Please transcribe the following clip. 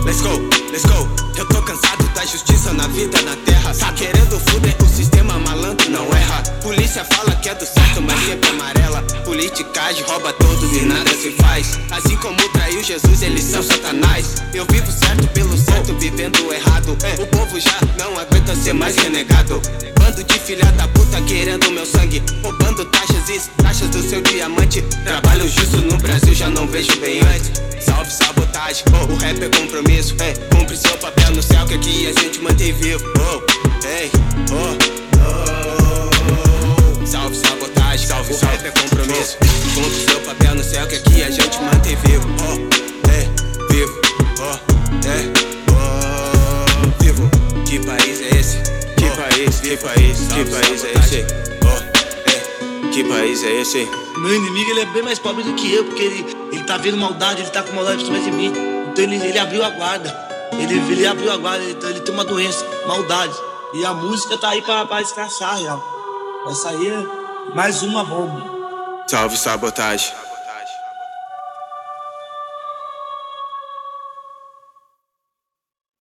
let's go, let's go. Eu tô cansado da justiça na vida, na terra. Tá querendo fuder o sistema, malandro não erra. Polícia fala que é do certo, mas sempre amarela. Politicagem rouba todos e nada se faz. Assim como traiu Jesus, eles são satanás. Eu vivo certo pelo certo, vivendo errado. O povo já não aguenta ser mais renegado. Bando de filha da puta querendo meu sangue, roubando taxas e taxas do seu diamante. Trabalho justo no Brasil, já não vejo bem antes. Salve sabotagem, o rap é compromisso. Cumpre seu papel no céu que aqui a gente mantém vivo. Salve sabotagem, salve, o rap é compromisso. Cumpre seu papel no céu que aqui a gente mantém vivo. Vivo, vivo. Que país é esse? Que país é esse? Que país é esse? Meu inimigo, ele é bem mais pobre do que eu, porque ele tá vendo maldade, ele tá com maldade principalmente em mim. Então ele abriu a guarda. Ele abriu a guarda, então ele tem uma doença, maldade. E a música tá aí pra escrachar, real. Essa aí é mais uma bomba. Salve sabotagem.